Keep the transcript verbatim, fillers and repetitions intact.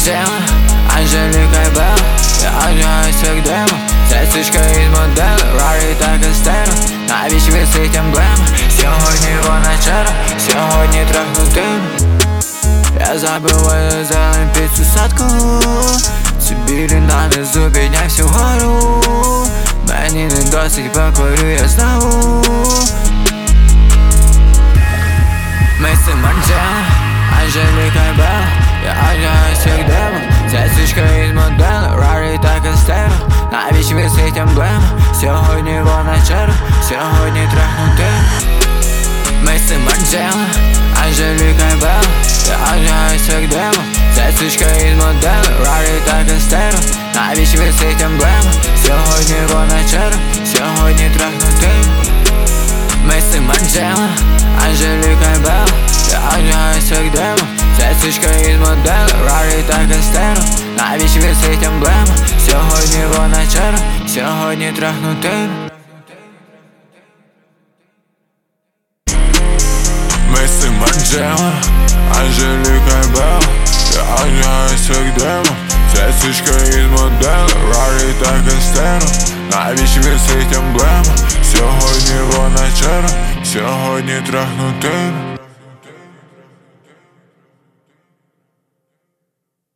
Марджела, Анжеліка і Белла. Я одягаюсь як демон, це цичка із модели, Рарі та Кастеро. Навіщо висить емблема? Сьогодні вона черга, сьогодні трахнути. Я забиваю зелень під цю садку. Ці білі нанизу піднявся вгору. Мені не досить, покорю я знову. Ми це Марджела, Анжеліка і Белла. Я одягаюсь як демон, це цичка із модели, Рарі та Кастеро. Навіщо висить емблема? Сьогодні вона черга, сьогодні трахнути. Ми це Марджела, Анжеліка і Белла. Я одягаюсь як демон, це цичка із модели, Рарі та Кастеро. Навіщо висить емблема? Сьогодні вона черга, сьогодні трахнути. Ми це Марджела, Анжеліка і Белла. Я одягаюсь як демон, це цичка із модели, Рарі та Кастеро. Навіщо висить емблема? Сьогодні вона черга, сьогодні трахнути. Ми це Марджела, Анжеліка і Белла. Я одягаюсь як демон, це цичка із модели, Рарі та Кастеро. Навіщо висить емблема? Сьогодні вона черга, сьогодні трахнути.